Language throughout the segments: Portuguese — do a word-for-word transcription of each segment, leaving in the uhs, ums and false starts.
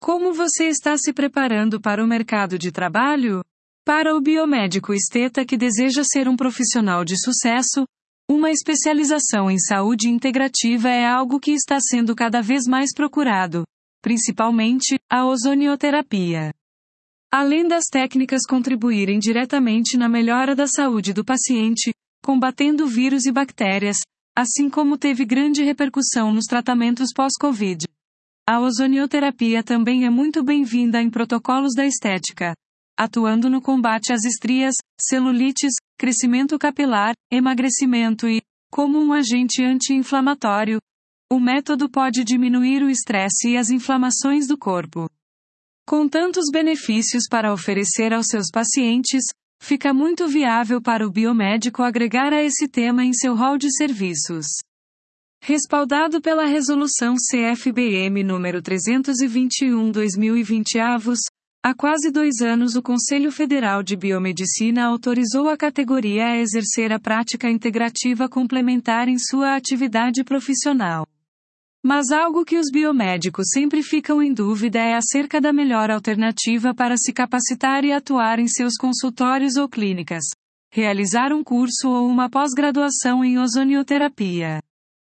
Como você está se preparando para o mercado de trabalho? Para o biomédico esteta que deseja ser um profissional de sucesso, uma especialização em saúde integrativa é algo que está sendo cada vez mais procurado, principalmente a ozonioterapia. Além das técnicas contribuírem diretamente na melhora da saúde do paciente, combatendo vírus e bactérias, assim como teve grande repercussão nos tratamentos pós-Covid. A ozonioterapia também é muito bem-vinda em protocolos da estética, atuando no combate às estrias, celulites, crescimento capilar, emagrecimento e, como um agente anti-inflamatório, o método pode diminuir o estresse e as inflamações do corpo. Com tantos benefícios para oferecer aos seus pacientes, fica muito viável para o biomédico agregar a esse tema em seu rol de serviços. Respaldado pela Resolução C F B M número trezentos e vinte e um barra dois mil e vinte avos, há quase dois anos o Conselho Federal de Biomedicina autorizou a categoria a exercer a prática integrativa complementar em sua atividade profissional. Mas algo que os biomédicos sempre ficam em dúvida é acerca da melhor alternativa para se capacitar e atuar em seus consultórios ou clínicas. Realizar um curso ou uma pós-graduação em ozonioterapia.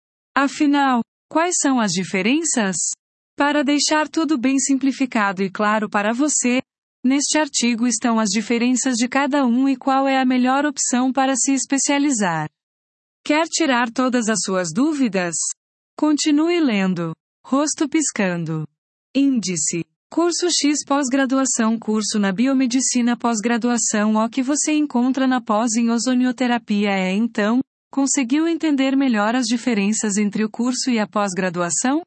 Afinal, quais são as diferenças? Para deixar tudo bem simplificado e claro para você, neste artigo estão as diferenças de cada um e qual é a melhor opção para se especializar. Quer tirar todas as suas dúvidas? Continue lendo. Rosto piscando. Índice. Curso X pós-graduação. Curso na biomedicina. Pós-graduação. O que você encontra na pós em ozonioterapia é então, conseguiu entender melhor as diferenças entre o curso e a pós-graduação?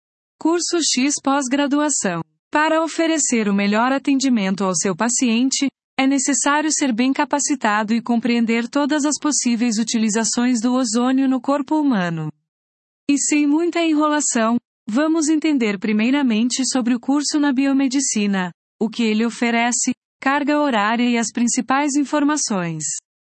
Curso X pós-graduação. Para oferecer o melhor atendimento ao seu paciente, é necessário ser bem capacitado e compreender todas as possíveis utilizações do ozônio no corpo humano. E sem muita enrolação, vamos entender primeiramente sobre o curso na biomedicina, o que ele oferece, carga horária e as principais informações.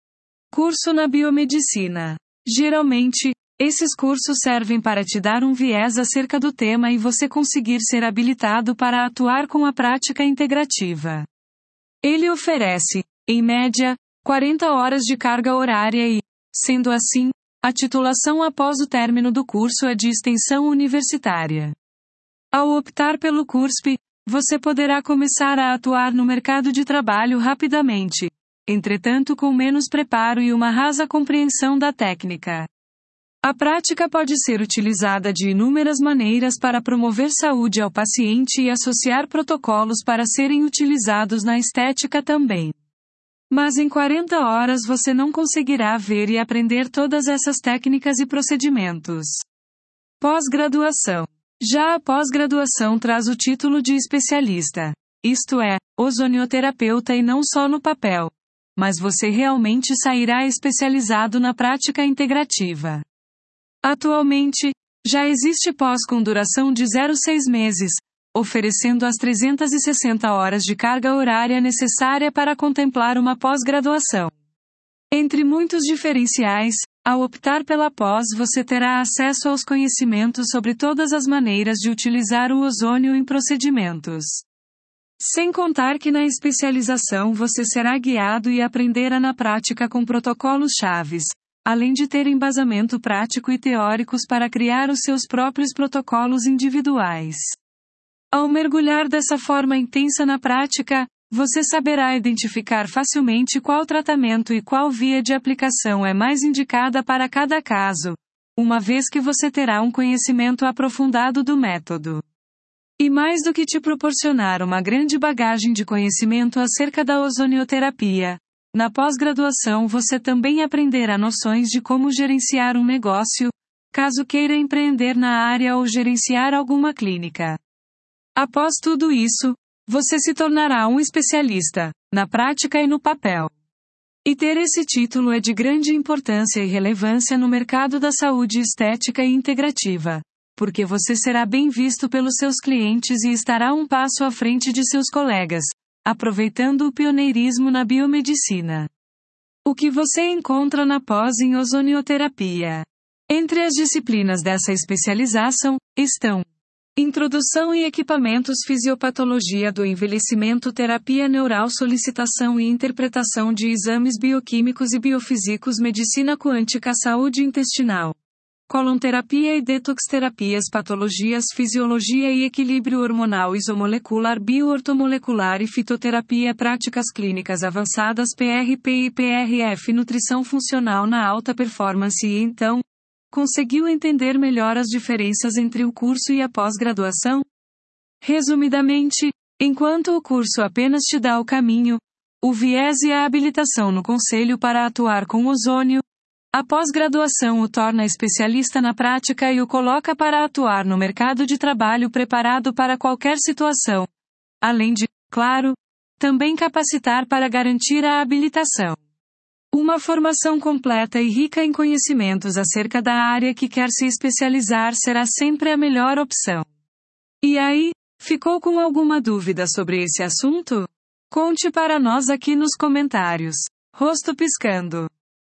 Curso na biomedicina. Geralmente, esses cursos servem para te dar um viés acerca do tema e você conseguir ser habilitado para atuar com a prática integrativa. Ele oferece, em média, quarenta horas de carga horária e, sendo assim, a titulação após o término do curso é de extensão universitária. Ao optar pelo CURSP, você poderá começar a atuar no mercado de trabalho rapidamente, entretanto com menos preparo e uma rasa compreensão da técnica. A prática pode ser utilizada de inúmeras maneiras para promover saúde ao paciente e associar protocolos para serem utilizados na estética também. Mas em quarenta horas você não conseguirá ver e aprender todas essas técnicas e procedimentos. Pós-graduação. Já a pós-graduação traz o título de especialista, isto é, ozonioterapeuta e não só no papel. Mas você realmente sairá especializado na prática integrativa. Atualmente, já existe pós com duração de zero a seis meses, oferecendo as trezentas e sessenta horas de carga horária necessária para contemplar uma pós-graduação. Entre muitos diferenciais, ao optar pela pós você terá acesso aos conhecimentos sobre todas as maneiras de utilizar o ozônio em procedimentos. Sem contar que na especialização você será guiado e aprenderá na prática com protocolos chaves, além de ter embasamento prático e teóricos para criar os seus próprios protocolos individuais. Ao mergulhar dessa forma intensa na prática, você saberá identificar facilmente qual tratamento e qual via de aplicação é mais indicada para cada caso, uma vez que você terá um conhecimento aprofundado do método. E mais do que te proporcionar uma grande bagagem de conhecimento acerca da ozonioterapia, na pós-graduação você também aprenderá noções de como gerenciar um negócio, caso queira empreender na área ou gerenciar alguma clínica. Após tudo isso, você se tornará um especialista, na prática e no papel. E ter esse título é de grande importância e relevância no mercado da saúde estética e integrativa, porque você será bem visto pelos seus clientes e estará um passo à frente de seus colegas, aproveitando o pioneirismo na biomedicina. O que você encontra na pós em ozonioterapia? Entre as disciplinas dessa especialização, estão Introdução e equipamentos. Fisiopatologia do envelhecimento. Terapia neural. Solicitação e interpretação de exames bioquímicos e biofísicos. Medicina quântica. Saúde intestinal. Colonterapia e detox-terapias. Patologias. Fisiologia e equilíbrio hormonal. Isomolecular. Bioortomolecular e fitoterapia. Práticas clínicas avançadas. P R P e P R F. Nutrição funcional na alta performance. E então, conseguiu entender melhor as diferenças entre o curso e a pós-graduação? Resumidamente, enquanto o curso apenas te dá o caminho, o viés e a habilitação no conselho para atuar com ozônio, a pós-graduação o torna especialista na prática e o coloca para atuar no mercado de trabalho preparado para qualquer situação. Além de, claro, também capacitar para garantir a habilitação. Uma formação completa e rica em conhecimentos acerca da área que quer se especializar será sempre a melhor opção. E aí, ficou com alguma dúvida sobre esse assunto? Conte para nós aqui nos comentários. Rosto piscando.